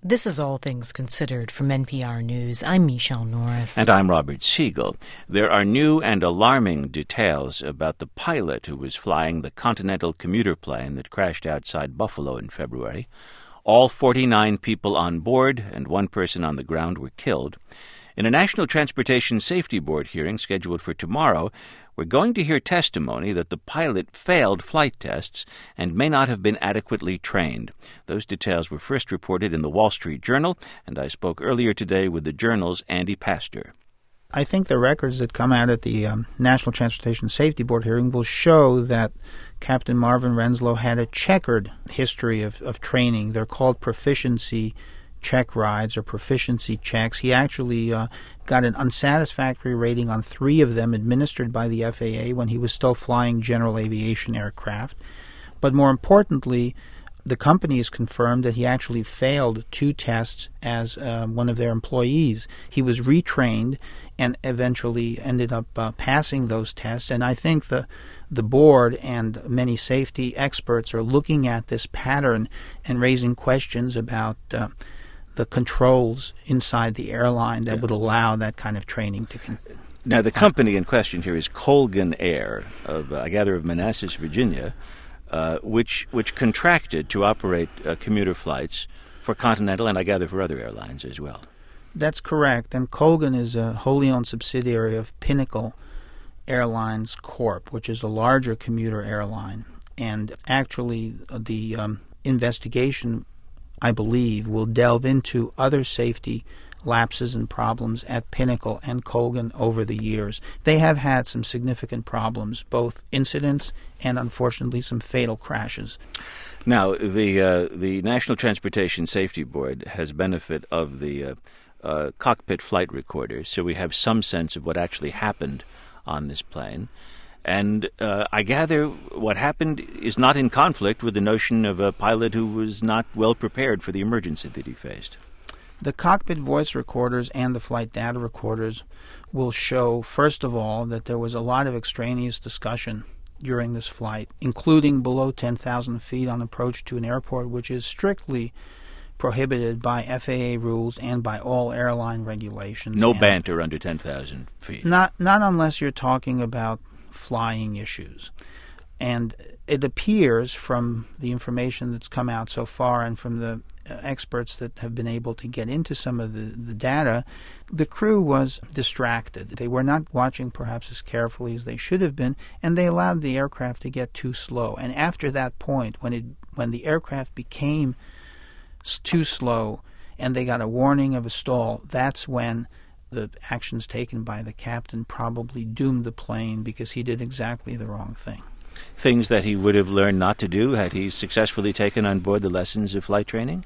This is All Things Considered from NPR News. I'm Michelle Norris. And I'm Robert Siegel. There are new and alarming details about the pilot who was flying the Continental commuter plane that crashed outside Buffalo in February. All 49 people on board and one person on the ground were killed. In a National Transportation Safety Board hearing scheduled for tomorrow, we're going to hear testimony that the pilot failed flight tests and may not have been adequately trained. Those details were first reported in the Wall Street Journal, and I spoke earlier today with the Journal's Andy Pastor. I think the records that come out at the National Transportation Safety Board hearing will show that Captain Marvin Renslow had a checkered history of training. They're called proficiency check rides or proficiency checks. He actually got an unsatisfactory rating on 3 of them administered by the FAA when he was still flying general aviation aircraft. But more importantly, the company has confirmed that he actually failed 2 tests as one of their employees. He was retrained and eventually ended up passing those tests. And I think the board and many safety experts are looking at this pattern and raising questions about the controls inside the airline that would allow that kind of training to continue. Now, the company in question here is Colgan Air, I gather of Manassas, Virginia, which contracted to operate commuter flights for Continental and I gather for other airlines as well. That's correct. And Colgan is a wholly owned subsidiary of Pinnacle Airlines Corp., which is a larger commuter airline. And actually, the investigation, I believe, will delve into other safety lapses and problems at Pinnacle and Colgan over the years. They have had some significant problems, both incidents and, unfortunately, some fatal crashes. Now, the National Transportation Safety Board has benefit of the cockpit flight recorders, so we have some sense of what actually happened on this plane. And I gather what happened is not in conflict with the notion of a pilot who was not well prepared for the emergency that he faced. The cockpit voice recorders and the flight data recorders will show, first of all, that there was a lot of extraneous discussion during this flight, including below 10,000 feet on approach to an airport, which is strictly prohibited by FAA rules and by all airline regulations. No banter under 10,000 feet. Not unless you're talking about flying issues. And it appears from the information that's come out so far and from the experts that have been able to get into some of the data, the crew was distracted. They were not watching perhaps as carefully as they should have been, and they allowed the aircraft to get too slow. And after that point, when the aircraft became too slow and they got a warning of a stall, that's when the actions taken by the captain probably doomed the plane because he did exactly the wrong thing. Things that he would have learned not to do had he successfully taken on board the lessons of flight training?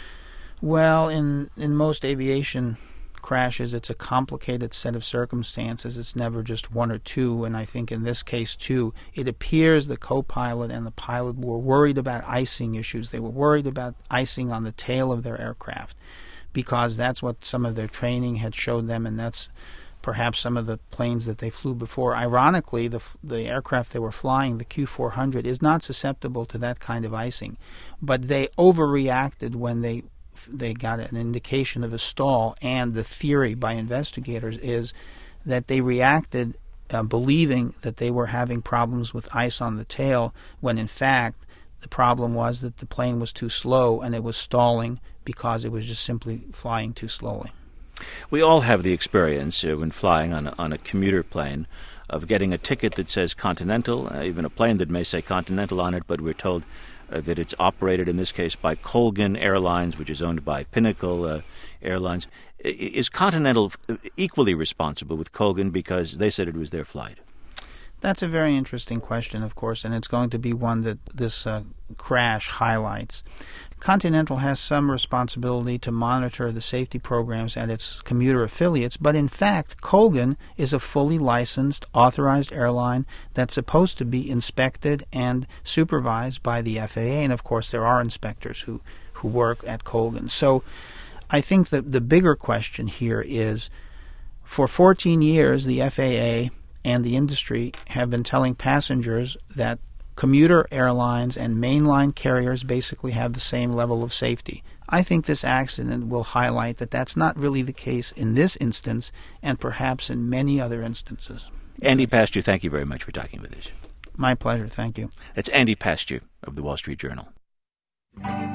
Well, in most aviation crashes, it's a complicated set of circumstances. It's never just 1 or 2, and I think in this case, too, it appears the co-pilot and the pilot were worried about icing issues. They were worried about icing on the tail of their aircraft because that's what some of their training had showed them, and that's perhaps some of the planes that they flew before. Ironically, the aircraft they were flying, the Q400, is not susceptible to that kind of icing. But they overreacted when they got an indication of a stall, and the theory by investigators is that they reacted believing that they were having problems with ice on the tail, when in fact the problem was that the plane was too slow and it was stalling because it was just simply flying too slowly. We all have the experience when flying on a commuter plane of getting a ticket that says Continental, even a plane that may say Continental on it, but we're told that it's operated, in this case, by Colgan Airlines, which is owned by Pinnacle Airlines. Is Continental equally responsible with Colgan because they said it was their flight? That's a very interesting question, of course, and it's going to be one that this crash highlights. Continental has some responsibility to monitor the safety programs at its commuter affiliates, but in fact, Colgan is a fully licensed, authorized airline that's supposed to be inspected and supervised by the FAA, and of course there are inspectors who work at Colgan. So I think that the bigger question here is, for 14 years, the FAA and the industry have been telling passengers that commuter airlines and mainline carriers basically have the same level of safety. I think this accident will highlight that that's not really the case in this instance and perhaps in many other instances. Andy Pastor, thank you very much for talking with us. My pleasure. Thank you. That's Andy Pastor of the Wall Street Journal.